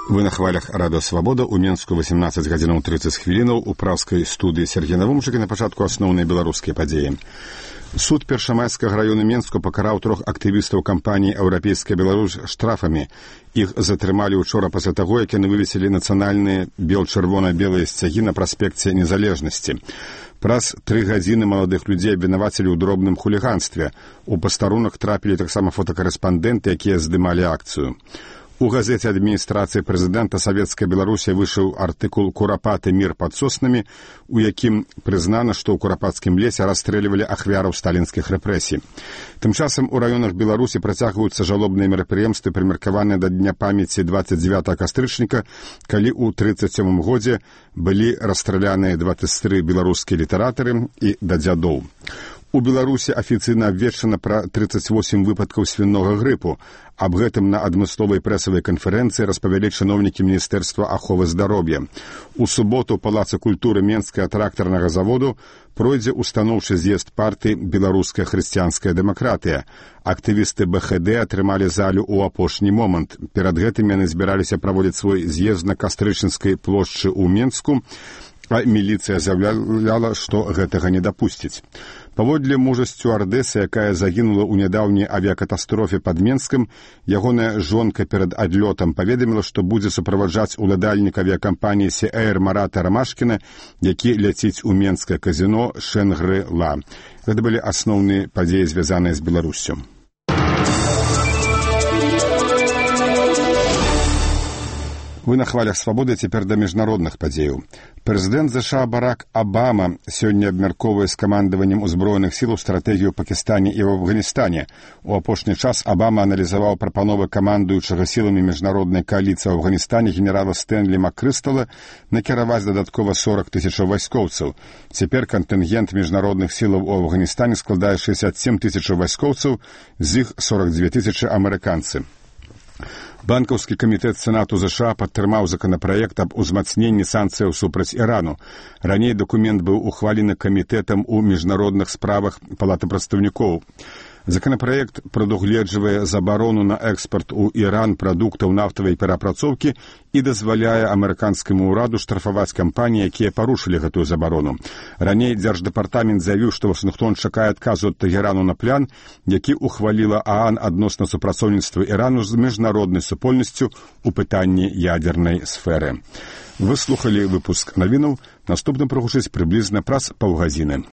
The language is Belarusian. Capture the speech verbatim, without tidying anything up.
Вы на хвалях Радио Свабода. У Менску восемнадцаць гадзінаў трыццаць хвілінаў. У праўскай студыі Сергей Навумчык. На пачатку асноўныя беларускія падзеі. Суд Першамайскага раёна Менску пакараў трох актывістаў кампаніі «Еўрапейская Беларусь» штрафамі. Іх затрымалі учора пасля таго, як яны вывесілі нацыянальныя бел-чырвона-белыя сцягі на праспекце Незалежнасці. Праз тры гадзіны маладых людзей абвінавацілі ў дробным хуліганстве. У пастарунак трапілі таксама фотакарэспандэнты, якія здымалі акцыю. У газеце адміністрацыі прэзідэнта Савецкай Беларусі выйшаў артыкул «Курапаты мір пад соснамі», у якім прызнана, што ў Курапацкім лесе расстрэльвалі ахвяраў сталінскіх рэпрэсій. Тым часам у раёнах Беларусі працягваюцца жалобныя мерапрыемствы, прымеркаваныя да Дня памяці дваццаць дзевятага кастрычніка, калі ў трыццаць сёмым годзе былі расстраляныя дваццаць тры беларускія літаратары і да дзядоў. У Беларусі афіцыйна абвешчана пра трыццаць восем выпадкаў свінога грыпу. Аб гэтым на адмысловай прэсавай канферэнцыі распавялі чыноўнікі Міністэрства аховы здароўя. У суботу ў Палацы культуры Менскага трактарнага заводу пройдзе устаноўчы з'езд партыі «Беларуская хрысціянская дэмакратыя». Актывісты бэ ха дэ атрымалі залю ў апошні момант. Перад гэтым яны збіраліся праводзіць свой з'езд на Кастрычніцкай плошчы ў Менску, а міліцыя заяўляла, што гэтага не дапусціць. Паводле мужа сцюардэсы, якая загінула ў нядаўняй авіякатастрофе пад Менскам, ягоная жонка перад адлётам паведаміла, што будзе суправаджаць уладальнік авіякампаніі «Сі-Эйр» Марата Рамашкіна, які ляціць у менскае казіно «Шэнгры-Ла». Гэта былі асноўныя падзеі, звязаныя з Беларуссю. Вы на хвалях свабоды, цяпер да міжнародных падзеяў. Прэзідэнт ЗША Барак Абама сёння абмяркоўвае з камандаваннем узброеных сілаў стратэгію ў Пакістане і ў Афганістане. У апошні час Абама аналізаваў прапановы камандуючага сіламі міжнароднай кааліцыі ў Афганістане генерала Стэнлі Маккрыстала накіраваць дадатково сорок тысячаў вайскоўцаў. Цяпер кантынгент міжнародных сілаў у Афганістане складае шэсцьдзесят сем тысячаў вайскоўцаў, з іх сорок дзве тысячы амерыканцы. Банкаўскі камітэт Сенату ЗША падтрымаў законапраект аб узмацненні санкцыяў супраць Ірану. Раней дакумент быў ухвалены камітэтам у міжнародных справах Палаты прадстаўнікоў. Законапраект прадугледжвае забарону на экспарт у Іран прадуктаў нафтавай перапрацоўкі і дазваляе амерыканскаму ўраду штрафаваць кампаніі, якія парушылі гэтую забарону. Раней Дзярждэпартамент заявіў, што Вашынгтон чакае адказу ад Тэгэрану на план, які ухваліла ААН адносна супрацоўніцтва Ірану з міжнароднай супольнасцю у пытанні ядзернай сферы. Вы слухалі выпуск навінаў. Наступны прагучыць прыблізна праз паўгадзіны.